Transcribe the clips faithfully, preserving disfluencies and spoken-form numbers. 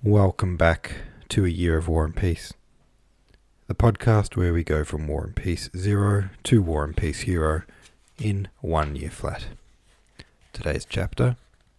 Welcome back to A Year of War and Peace, the podcast where we go from War and Peace Zero to War and Peace Hero in one year flat. Today's chapter,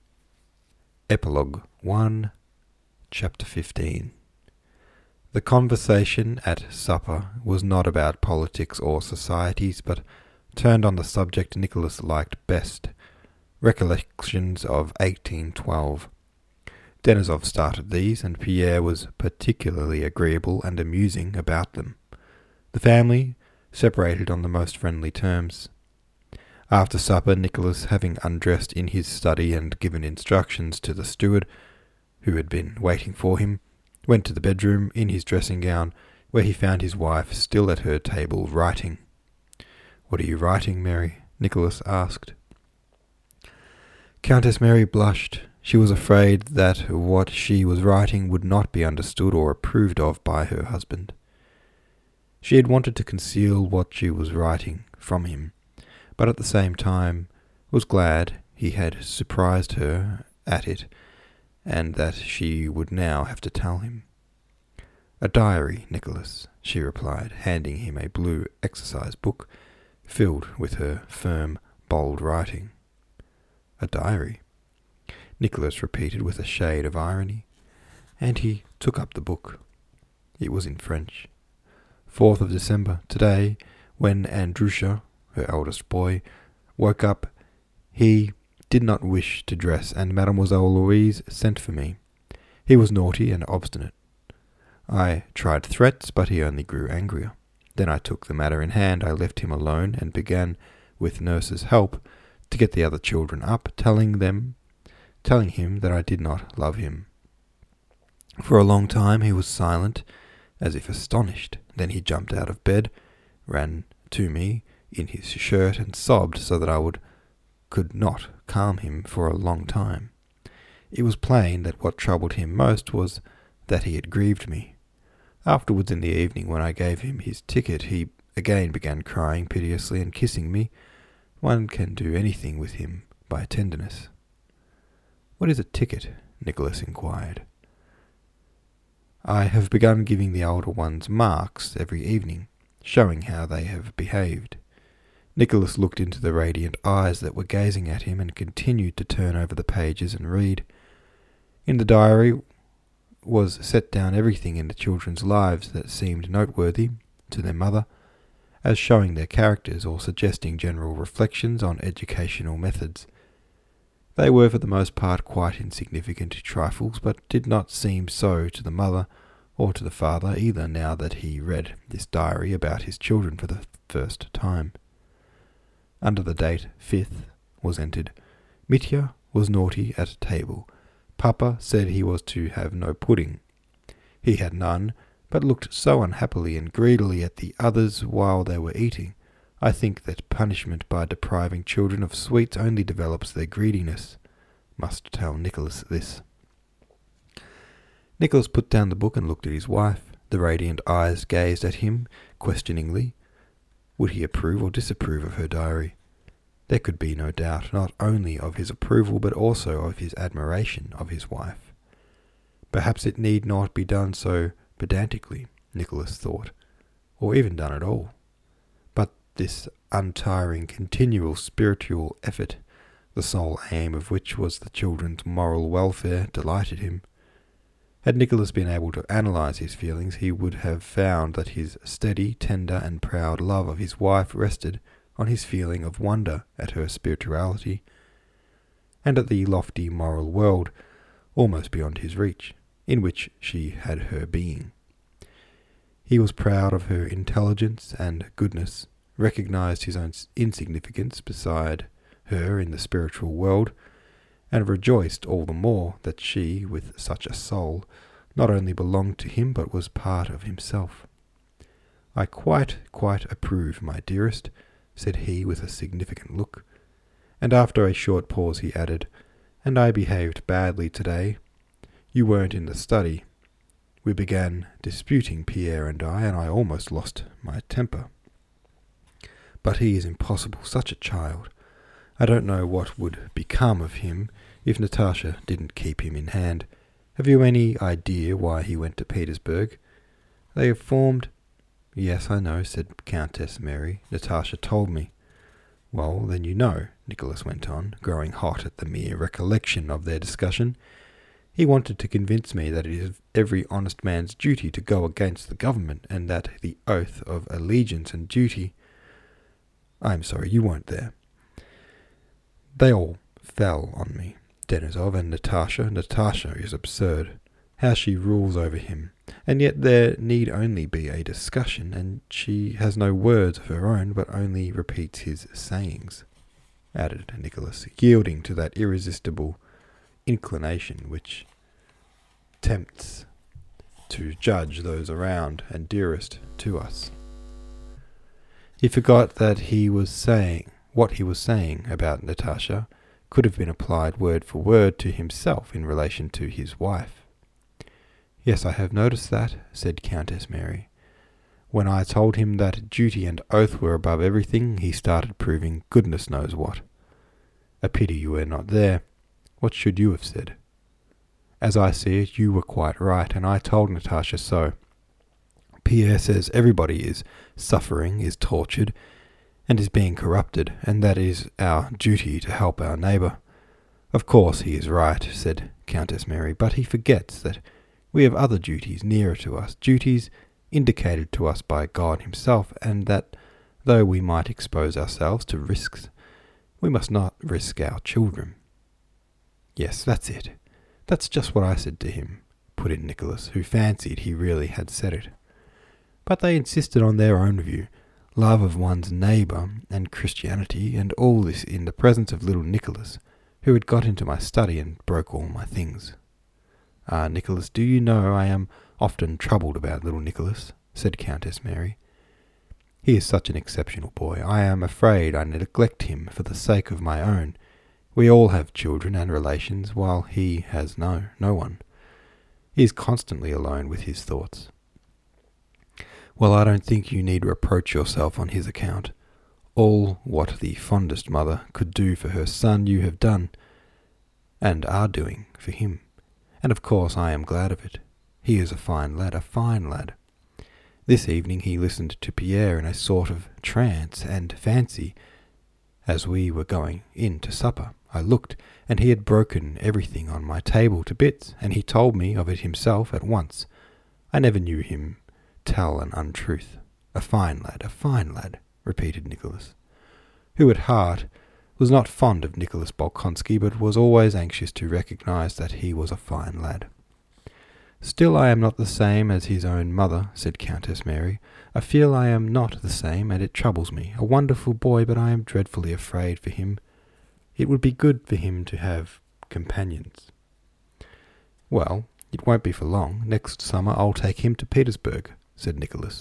Epilogue one, Chapter fifteen. The conversation at supper was not about politics or societies, but turned on the subject Nicholas liked best, recollections of eighteen twelve. Denisov started these, and Pierre was particularly agreeable and amusing about them. The family separated on the most friendly terms. After supper, Nicholas, having undressed in his study and given instructions to the steward, who had been waiting for him, went to the bedroom in his dressing gown, where he found his wife still at her table writing. "What are you writing, Mary?" Nicholas asked. Countess Mary blushed. She was afraid that what she was writing would not be understood or approved of by her husband. She had wanted to conceal what she was writing from him, but at the same time was glad he had surprised her at it, and that she would now have to tell him. "A diary, Nicholas," she replied, handing him a blue exercise book filled with her firm, bold writing. "A diary?" Nicholas repeated with a shade of irony, and he took up the book. It was in French. fourth of December, today, when Andrusha, her eldest boy, woke up, he did not wish to dress, and Mademoiselle Louise sent for me. He was naughty and obstinate. I tried threats, but he only grew angrier. Then I took the matter in hand. I left him alone and began, with nurse's help, to get the other children up, telling them telling him that I did not love him. For a long time he was silent, as if astonished. Then he jumped out of bed, ran to me in his shirt, and sobbed so that I would could not calm him for a long time. It was plain that what troubled him most was that he had grieved me. Afterwards, in the evening, when I gave him his ticket, he again began crying piteously and kissing me. One can do anything with him by tenderness. "What is a ticket?" Nicholas inquired. "I have begun giving the older ones marks every evening, showing how they have behaved." Nicholas looked into the radiant eyes that were gazing at him and continued to turn over the pages and read. In the diary was set down everything in the children's lives that seemed noteworthy to their mother, as showing their characters or suggesting general reflections on educational methods. They were for the most part quite insignificant trifles, but did not seem so to the mother or to the father either now that he read this diary about his children for the first time. Under the date fifth was entered, "Mitya was naughty at table. Papa said he was to have no pudding. He had none, but looked so unhappily and greedily at the others while they were eating. I think that punishment by depriving children of sweets only develops their greediness. Must tell Nicholas this." Nicholas put down the book and looked at his wife. The radiant eyes gazed at him questioningly. Would he approve or disapprove of her diary? There could be no doubt not only of his approval but also of his admiration of his wife. Perhaps it need not be done so pedantically, Nicholas thought, or even done at all. This untiring, continual spiritual effort, the sole aim of which was the children's moral welfare, delighted him. Had Nicholas been able to analyze his feelings, he would have found that his steady, tender, and proud love of his wife rested on his feeling of wonder at her spirituality, and at the lofty moral world, almost beyond his reach, in which she had her being. He was proud of her intelligence and goodness, recognized his own insignificance beside her in the spiritual world, and rejoiced all the more that she, with such a soul, not only belonged to him but was part of himself. "I quite, quite approve, my dearest," said he with a significant look, and after a short pause he added, "And I behaved badly today. You weren't in the study. We began disputing, Pierre and I, and I almost lost my temper. But he is impossible, such a child. I don't know what would become of him if Natasha didn't keep him in hand, Have you any idea why he went to Petersburg? They have formed... Yes, I know, said Countess Mary. Natasha told me. Well, then you know, Nicholas went on, growing hot at the mere recollection of their discussion. He wanted to convince me that it is every honest man's duty to go against the government, and that the oath of allegiance and duty... I am sorry, you weren't there. They all fell on me. Denisov and Natasha. Natasha is absurd. How she rules over him. And yet there need only be a discussion, and she has no words of her own, but only repeats his sayings, added Nicholas, yielding to that irresistible inclination which tempts to judge those around and dearest to us. He forgot that he was saying what he was saying about Natasha could have been applied word for word to himself in relation to his wife. Yes, I have noticed that, said Countess Mary. When I told him that duty and oath were above everything, he started proving goodness knows what. A pity you were not there. What should you have said? As I see it, you were quite right, and I told Natasha so. Pierre says everybody is suffering, is tortured, and is being corrupted, and that is our duty to help our neighbour. Of course he is right, said Countess Mary, but he forgets that we have other duties nearer to us, duties indicated to us by God himself, and that though we might expose ourselves to risks, we must not risk our children. Yes, that's it. That's just what I said to him, put in Nicholas, who fancied he really had said it. But they insisted on their own view, love of one's neighbour and Christianity, and all this in the presence of little Nicholas, who had got into my study and broke all my things. Ah, Nicholas, do you know I am often troubled about little Nicholas, said Countess Mary. He is such an exceptional boy. I am afraid I neglect him for the sake of my own. We all have children and relations, while he has no, no one. He is constantly alone with his thoughts. Well, I don't think you need reproach yourself on his account. All what the fondest mother could do for her son you have done, and are doing for him. And of course I am glad of it. He is a fine lad, a fine lad. This evening he listened to Pierre in a sort of trance and fancy. As we were going in to supper, I looked, and he had broken everything on my table to bits, and he told me of it himself at once. I never knew him tell an untruth. A fine lad, a fine lad, repeated Nicholas, who at heart was not fond of Nicholas Bolkonsky, but was always anxious to recognize that he was a fine lad. Still I am not the same as his own mother, said Countess Mary. I feel I am not the same, and it troubles me. A wonderful boy, but I am dreadfully afraid for him. It would be good for him to have companions. Well, it won't be for long. Next summer I'll take him to Petersburg, said Nicholas.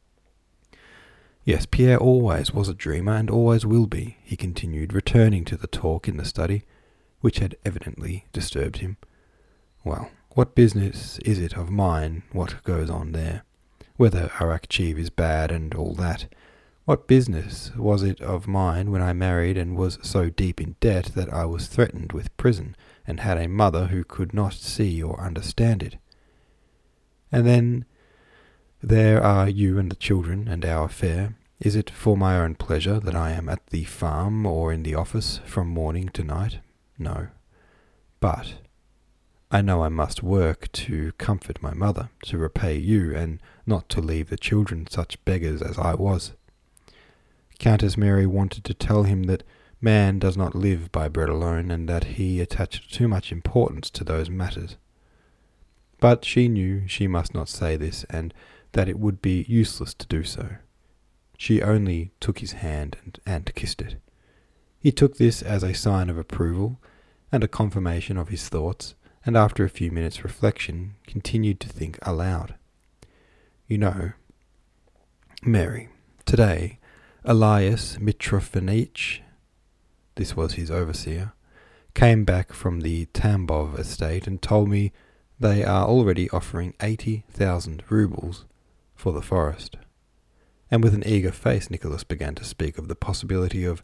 Yes, Pierre always was a dreamer, and always will be, he continued, returning to the talk in the study, which had evidently disturbed him. Well, what business is it of mine what goes on there? Whether Arakcheev is bad and all that. What business was it of mine when I married and was so deep in debt that I was threatened with prison, and had a mother who could not see or understand it? And then there are you and the children, and our affair. Is it for my own pleasure that I am at the farm or in the office from morning to night? No. But I know I must work to comfort my mother, to repay you, and not to leave the children such beggars as I was. Countess Mary wanted to tell him that man does not live by bread alone, and that he attached too much importance to those matters. But she knew she must not say this, and that it would be useless to do so. She only took his hand and, and kissed it. He took this as a sign of approval and a confirmation of his thoughts, and after a few minutes' reflection continued to think aloud. You know, Mary, today Elias Mitrofanović, this was his overseer, came back from the Tambov estate and told me they are already offering eighty thousand roubles for the forest. And with an eager face Nicholas began to speak of the possibility of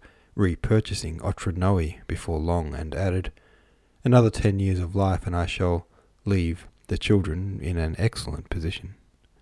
repurchasing Otradnoe before long, and added, Another ten years of life and I shall leave the children in an excellent position.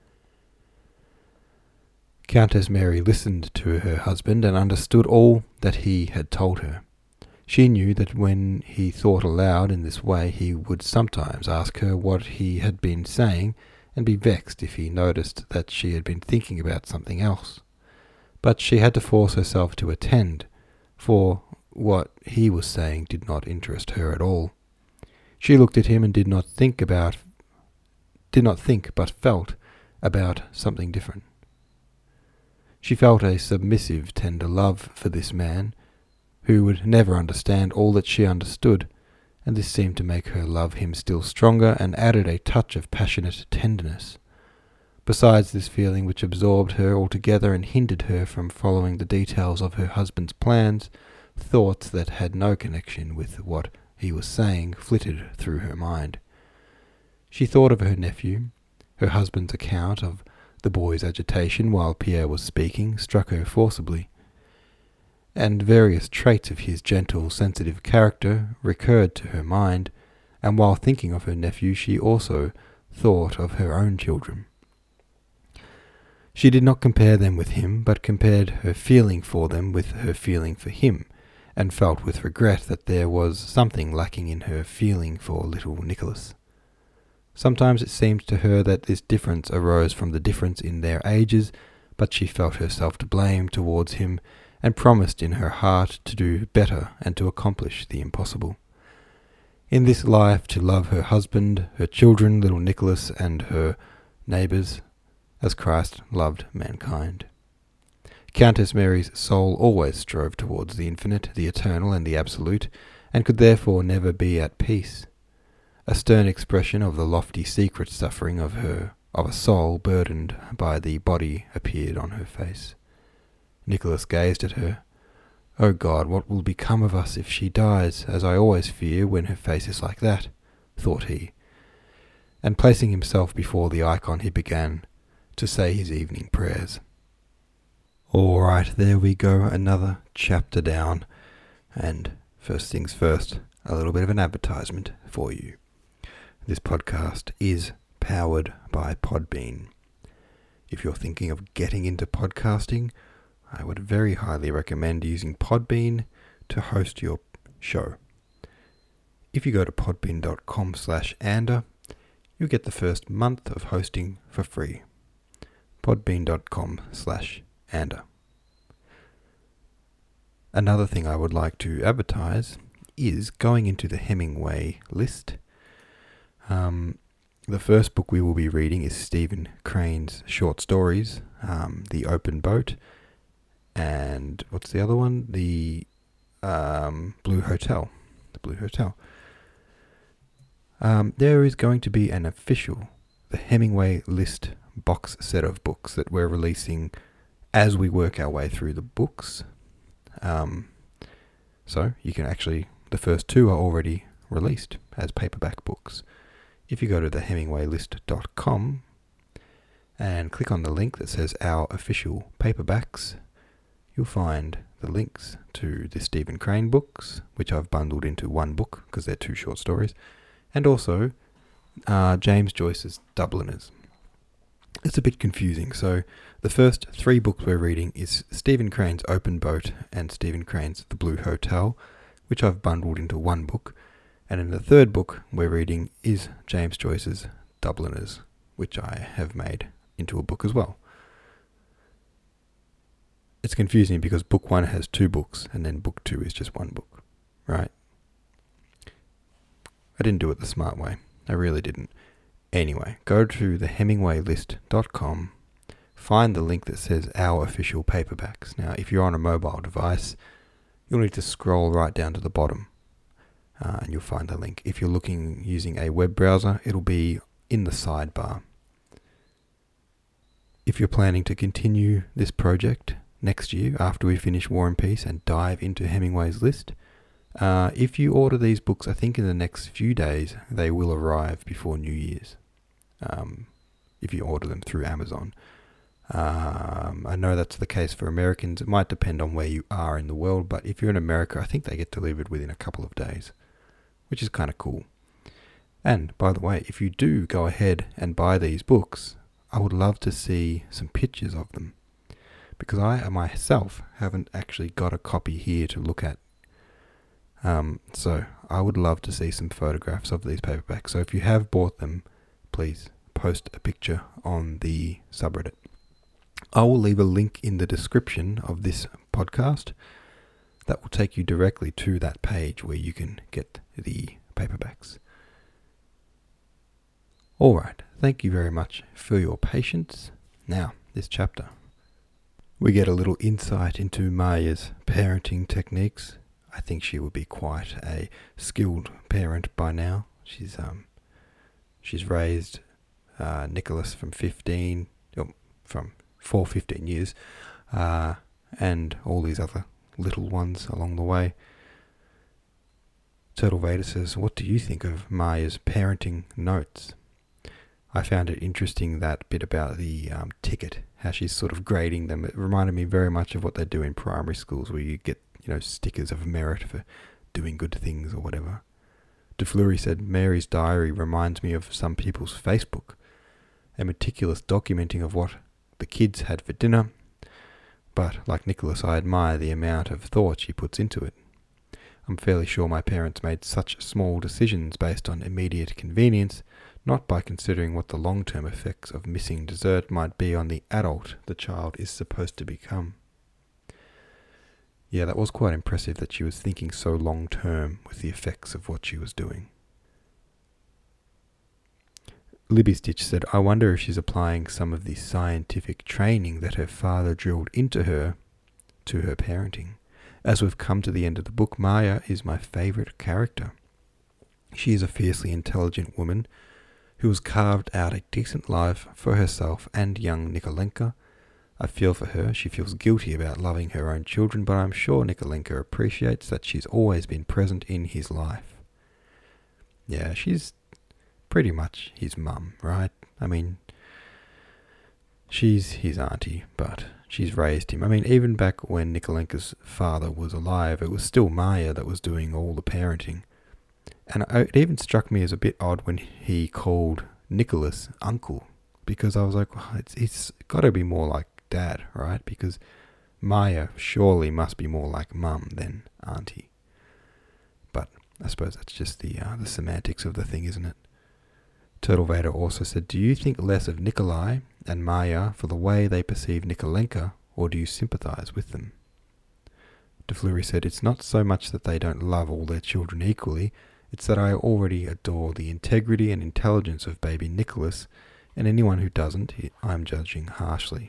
Countess Mary listened to her husband and understood all that he had told her. She knew that when he thought aloud in this way, he would sometimes ask her what he had been saying, and be vexed if he noticed that she had been thinking about something else. But she had to force herself to attend, for what he was saying did not interest her at all. She looked at him and did not think about, did not think but felt about something different. She felt a submissive, tender love for this man, who would never understand all that she understood, and this seemed to make her love him still stronger and added a touch of passionate tenderness. Besides this feeling which absorbed her altogether and hindered her from following the details of her husband's plans, thoughts that had no connection with what he was saying flitted through her mind. She thought of her nephew. Her husband's account of the boy's agitation while Pierre was speaking struck her forcibly, and various traits of his gentle, sensitive character recurred to her mind, and while thinking of her nephew she also thought of her own children. She did not compare them with him, but compared her feeling for them with her feeling for him, and felt with regret that there was something lacking in her feeling for little Nicholas. Sometimes it seemed to her that this difference arose from the difference in their ages, but she felt herself to blame towards him, and promised in her heart to do better and to accomplish the impossible. In this life to love her husband, her children, little Nicholas, and her neighbours, as Christ loved mankind. Countess Mary's soul always strove towards the infinite, the eternal, and the absolute, and could therefore never be at peace. A stern expression of the lofty secret suffering of her, of a soul burdened by the body, appeared on her face. Nicholas gazed at her. "O God, what will become of us if she dies, as I always fear when her face is like that?" thought he. And placing himself before the icon, he began to say his evening prayers. All right, there we go, another chapter down. And first things first, a little bit of an advertisement for you. This podcast is powered by Podbean. If you're thinking of getting into podcasting, I would very highly recommend using Podbean to host your show. If you go to podbean.com slash ander, you'll get the first month of hosting for free. podbean.com slash ander. Another thing I would like to advertise is going into the Hemingway list. Um, the first book we will be reading is Stephen Crane's short stories, um, The Open Boat, and what's the other one? The um, Blue Hotel. The Blue Hotel. Um, there is going to be an official, the Hemingway list box set of books that we're releasing as we work our way through the books. Um, so you can actually, the first two are already released as paperback books. If you go to the hemingway list dot com and click on the link that says Our Official Paperbacks, you'll find the links to the Stephen Crane books, which I've bundled into one book because they're two short stories, and also uh, James Joyce's Dubliners. It's a bit confusing. So the first three books we're reading is Stephen Crane's Open Boat and Stephen Crane's The Blue Hotel, which I've bundled into one book. And in the third book we're reading is James Joyce's Dubliners, which I have made into a book as well. It's confusing because book one has two books and then book two is just one book, right? I didn't do it the smart way. I really didn't. Anyway, go to the hemingway list dot com, find the link that says Our Official Paperbacks. Now, if you're on a mobile device, you'll need to scroll right down to the bottom uh, and you'll find the link. If you're looking using a web browser, it'll be in the sidebar. If you're planning to continue this project next year after we finish War and Peace and dive into Hemingway's list, uh, if you order these books, I think in the next few days, they will arrive before New Year's. Um, if you order them through Amazon. Um, I know that's the case for Americans. It might depend on where you are in the world, but if you're in America, I think they get delivered within a couple of days, which is kind of cool. And, by the way, if you do go ahead and buy these books, I would love to see some pictures of them, because I myself haven't actually got a copy here to look at. Um, so I would love to see some photographs of these paperbacks. So if you have bought them, please post a picture on the subreddit. I will leave a link in the description of this podcast that will take you directly to that page where you can get the paperbacks. Alright, thank you very much for your patience. Now, this chapter. We get a little insight into Maya's parenting techniques. I think she would be quite a skilled parent by now. She's um, she's raised uh, Nicholas from fifteen, oh, from for fifteen years, uh, and all these other little ones along the way. Turtle Vader says, "What do you think of Maya's parenting notes?" I found it interesting, that bit about the um, ticket, how she's sort of grading them. It reminded me very much of what they do in primary schools, where you get, you know, stickers of merit for doing good things or whatever. DeFleury said, "Mary's diary reminds me of some people's Facebook, a meticulous documenting of what the kids had for dinner, but like Nicholas, I admire the amount of thought she puts into it. I'm fairly sure my parents made such small decisions based on immediate convenience, not by considering what the long-term effects of missing dessert might be on the adult the child is supposed to become." Yeah, that was quite impressive that she was thinking so long-term with the effects of what she was doing. Libby Stitch said, "I wonder if she's applying some of the scientific training that her father drilled into her to her parenting. As we've come to the end of the book, Maya is my favourite character. She is a fiercely intelligent woman who has carved out a decent life for herself and young Nikolenka. I feel for her. She feels guilty about loving her own children, but I'm sure Nikolenka appreciates that she's always been present in his life." Yeah, she's pretty much his mum, right? I mean, she's his auntie, but she's raised him. I mean, even back when Nikolenka's father was alive, it was still Maya that was doing all the parenting. And it even struck me as a bit odd when he called Nicholas uncle, because I was like, well, it's, it's got to be more like dad, right? Because Maya surely must be more like mum than auntie. But I suppose that's just the uh, the semantics of the thing, isn't it? Turtle Vader also said, "Do you think less of Nikolai and Maya for the way they perceive Nikolenka, or do you sympathize with them?" DeFleury said, "It's not so much that they don't love all their children equally, it's that I already adore the integrity and intelligence of baby Nicholas, and anyone who doesn't, I'm judging harshly."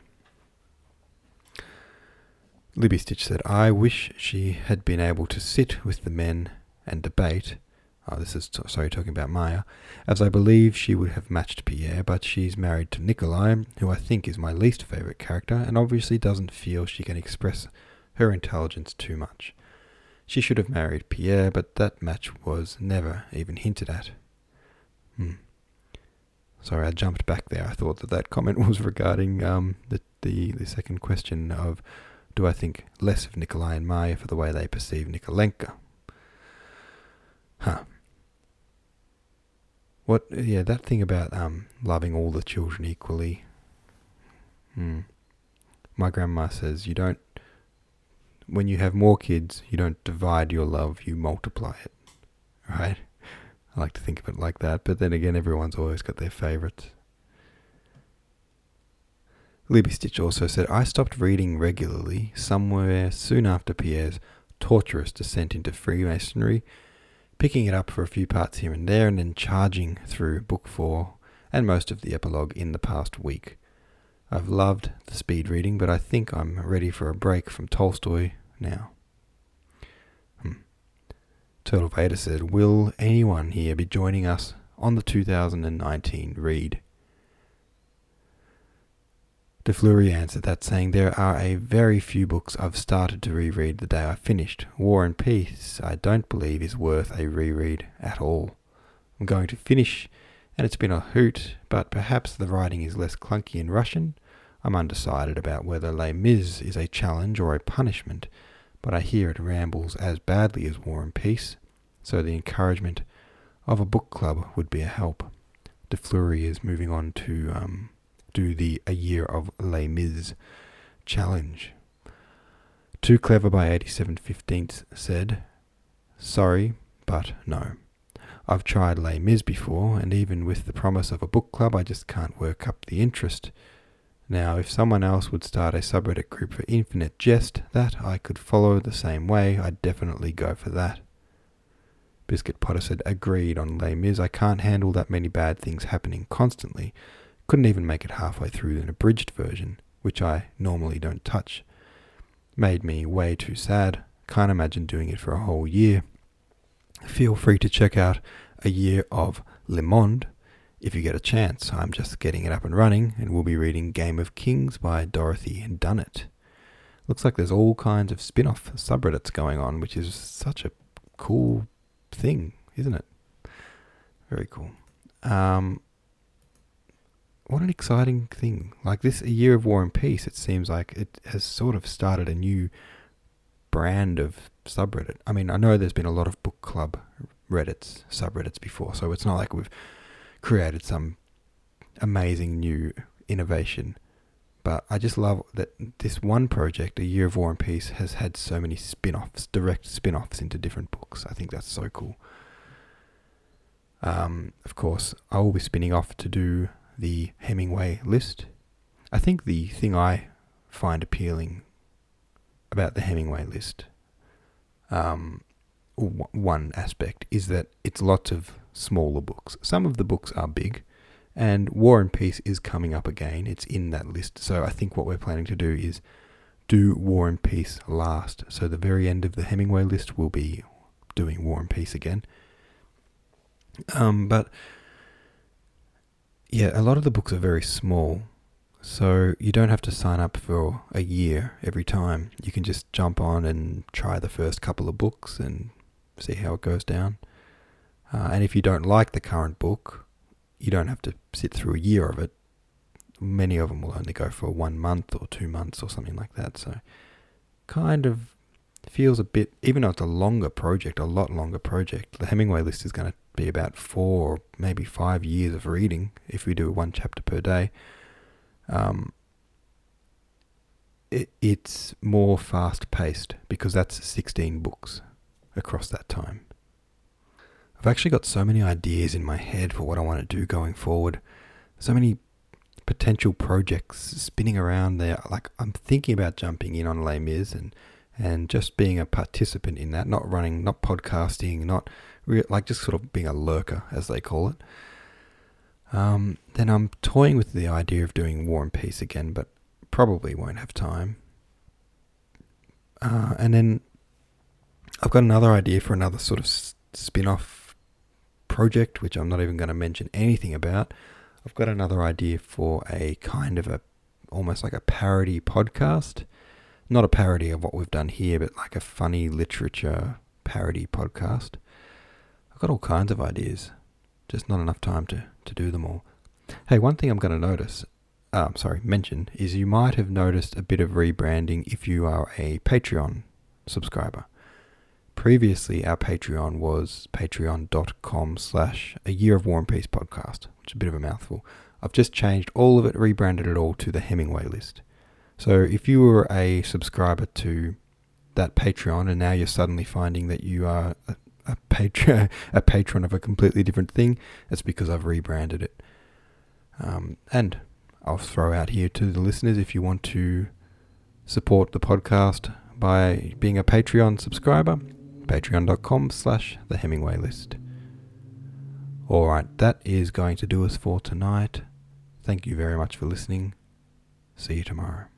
Libby Stitch said, "I wish she had been able to sit with the men and debate," oh, this is, t- sorry, talking about Maya, "as I believe she would have matched Pierre, but she's married to Nikolai, who I think is my least favourite character, and obviously doesn't feel she can express her intelligence too much. She should have married Pierre, but that match was never even hinted at." Hmm. Sorry, I jumped back there. I thought that that comment was regarding um, the, the, the second question of, do I think less of Nikolai and Maya for the way they perceive Nikolenka? Huh. What, yeah, that thing about um, loving all the children equally. Hmm. My grandma says you don't, when you have more kids, you don't divide your love, you multiply it. Right? I like to think of it like that, but then again, everyone's always got their favourites. Libby Stitch also said, "I stopped reading regularly somewhere soon after Pierre's torturous descent into Freemasonry, picking it up for a few parts here and there, and then charging through book four and most of the epilogue in the past week. I've loved the speed reading, but I think I'm ready for a break from Tolstoy now." Hmm. Turtle Vader said, "Will anyone here be joining us on the two thousand nineteen read?" DeFleury answered that, saying, "There are a very few books I've started to reread the day I finished. War and Peace I don't believe is worth a reread at all. I'm going to finish, and it's been a hoot, but perhaps the writing is less clunky in Russian. I'm undecided about whether Les Mis is a challenge or a punishment, but I hear it rambles as badly as War and Peace, so the encouragement of a book club would be a help. De Fleury is moving on to um, do the A Year of Les Mis challenge. Too Clever by eighty-seven fifteenth said, "Sorry, but no. I've tried Les Mis before, and even with the promise of a book club, I just can't work up the interest. Now, if someone else would start a subreddit group for Infinite Jest that I could follow the same way, I'd definitely go for that." Biscuit Potter said, "Agreed on Les Mis. I can't handle that many bad things happening constantly. Couldn't even make it halfway through an abridged version, which I normally don't touch. Made me way too sad. Can't imagine doing it for a whole year. Feel free to check out A Year of Le Monde if you get a chance. I'm just getting it up and running, and we'll be reading Game of Kings by Dorothy Dunnett. Looks like there's all kinds of spin-off subreddits going on, which is such a cool thing, isn't it? Very cool. Um, what an exciting thing. Like this A Year of War and Peace, it seems like it has sort of started a new brand of subreddit. I mean, I know there's been a lot of book club Reddits, subreddits before, so it's not like we've created some amazing new innovation. But I just love that this one project, A Year of War and Peace, has had so many spin-offs, direct spin-offs into different books. I think that's so cool. Um, of course, I will be spinning off to do the Hemingway list. I think the thing I find appealing about the Hemingway list, um, w- one aspect, is that it's lots of smaller books. Some of the books are big, and War and Peace is coming up again. It's in that list. So I think what we're planning to do is do War and Peace last. So the very end of the Hemingway list will be doing War and Peace again. Um, but yeah, a lot of the books are very small. So you don't have to sign up for a year every time. You can just jump on and try the first couple of books and see how it goes down. Uh, and if you don't like the current book, you don't have to sit through a year of it. Many of them will only go for one month or two months or something like that. So kind of feels a bit, even though it's a longer project, a lot longer project, the Hemingway list is going to be about four or maybe five years of reading if we do one chapter per day. Um, it, it's more fast-paced because that's sixteen books across that time. I've actually got so many ideas in my head for what I want to do going forward. So many potential projects spinning around there. Like, I'm thinking about jumping in on Les Mis and, and just being a participant in that, not running, not podcasting, not re- like just sort of being a lurker, as they call it. Um, then I'm toying with the idea of doing War and Peace again, but probably won't have time. Uh, and then I've got another idea for another sort of s- spin-off project, which I'm not even going to mention anything about. I've got another idea for a kind of a, almost like a parody podcast. Not a parody of what we've done here, but like a funny literature parody podcast. I've got all kinds of ideas. Just not enough time to, to do them all. Hey, one thing I'm going to notice, uh, sorry, mention, is you might have noticed a bit of rebranding if you are a Patreon subscriber. Previously, our Patreon was patreon.com slash a year of War and Peace podcast, which is a bit of a mouthful. I've just changed all of it, rebranded it all to the Hemingway list. So if you were a subscriber to that Patreon and now you're suddenly finding that you are a A patron, a patron of a completely different thing, it's because I've rebranded it. Um, and I'll throw out here to the listeners, if you want to support the podcast by being a Patreon subscriber, patreon.com slash the Hemingway list. Alright, that is going to do us for tonight. Thank you very much for listening. See you tomorrow.